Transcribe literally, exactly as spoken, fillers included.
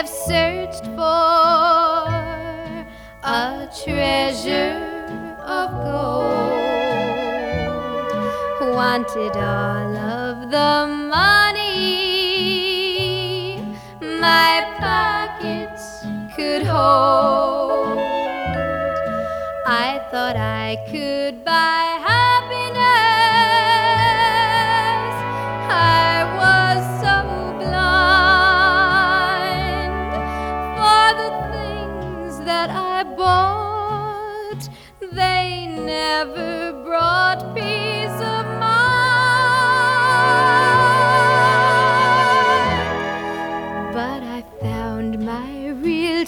have searched for a treasure of gold, wanted all of the money my pockets could hold. I thought I could buy happiness. I was so blind for the things that I bought.